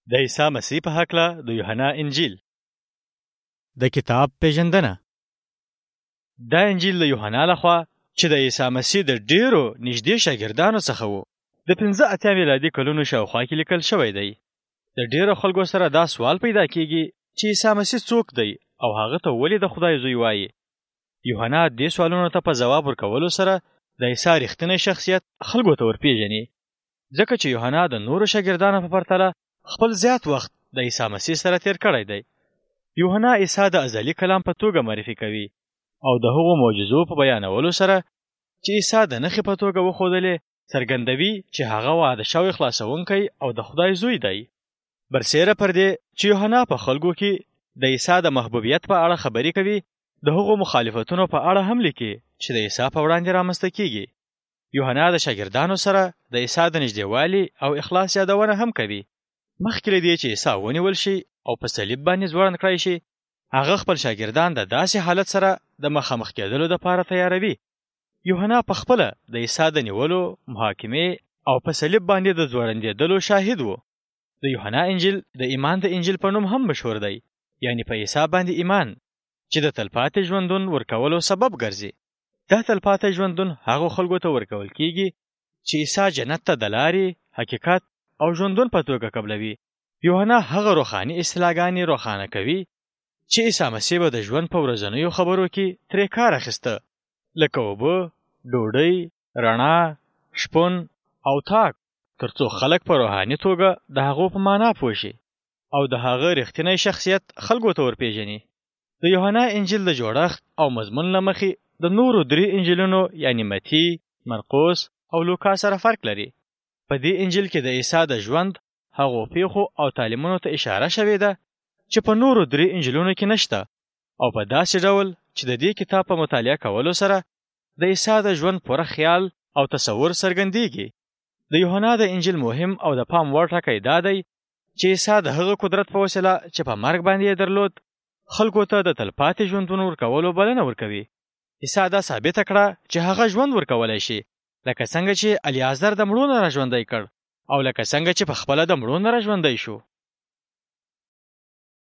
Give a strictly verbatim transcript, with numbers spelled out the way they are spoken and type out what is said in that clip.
د عیسی مسیح په هکله د یوحنا انجیل. د کتاب پیژندنه. دا انجیل د یوحنا لخوا چې د عیسی مسیح د ډیرو نږدې شاګردانو څخه وو د پنځه اتیا میلادي کلونو شاوخوا کې لیکل شوی دی. د ډیرو خلکو سره دا سوال پیدا کیږي چې عیسی مسیح څوک دی او هغه ته ولې د خدای زوی وایي. یوحنا دې سوالونو ته په ځواب ورکولو سره د عیسی رښتینی شخصیت خلکو ته ورپېژني، ځکه چې یوحنا د نورو شاګردانو په پرتله خپل زیات وخت د عیسی مسیح سره تیر کړی دی. یوحنا عیسی د ازلي کلام په توګه معرفي کوي او د هغو معجزو په بیانولو سره چې عیسی د نښې په توګه وښودلې څرګندوي چې هغه وعده شوی خلاصونکی او د خدای زوی دی. برسیره پر دې چې یوحنا په خلکو کې د عیسی د محبوبیت په اړه خبرې کوي، د هغو مخالفتونو په اړه هم لیکي چې د عیسی په وړاندې رامنځته کیږي. یوحنا د شاګردانو سره د عیسی د نږدېوالي او اخلاص یادونه هم کوي. مخکې له دې چې عیسی ونیول شي او په صلیب باندې ځوړند کړی شي، هغه خپل شاګردان د داسې حالت سره د مخامخ کېدلو دپاره تیاروي. یوحنا په خپله د عیسی د نیولو، محاکمې او په صلیب باندې د ځوړندېدلو شاهد و. د یوحنا انجیل د ایمان د انجیل په نوم هم مشهور دی، یعنی په عیسی باندې ایمان چې د تلپاتې ژوندون ورکولو سبب ګرځي. دا تلپاتې ژوندون هغو خلکو ته ورکول کیږي چې عیسی جنت ته د لارې، حقیقت او ژوندون په توګه قبلوي. یوحنا هغه روحاني اصطلاحګانې روښانه کوي چې عیسی مسیح به د ژوند په ورځنیو خبرو کې ترې کار اخیسته، لکه اوبه، ډوډۍ، رڼا، شپون او تاک، تر څو خلک په روحاني توګه د هغو په معنا پوه شي او د هغه رښتینی شخصیت خلکو ته ورپېژني. د یوحنا انجیل د جوړښت او مضمون له مخې د نورو درې انجیلونو یعنی متی، مرقس او لوکا سره فرق لري. په دې انجیل کې د عیسی د ژوند هغو پیښو او تعلیمونو ته اشاره شوې ده چې په نورو درې انجیلونو کې نشته، او په داسې ډول چې د دې کتاب په مطالعه کولو سره د عیسی د ژوند پوره خیال او تصور څرګندېږي. د یوحنا د انجیل مهم او د پام وړ ټکی دا دی چې عیسی د هغه قدرت په وسیله چې په مرګ باندې یې درلود، خلکو ته د تلپاتې ژوندون ورکولو بلنه ورکوي. عیسی دا ثابته کړه چې هغه ژوند ورکولی شي، لکه څنګه چې الیعازر د مړو نه راژوندی کړ او لکه څنګه چې په خپله د مړو نه راژوندی شو.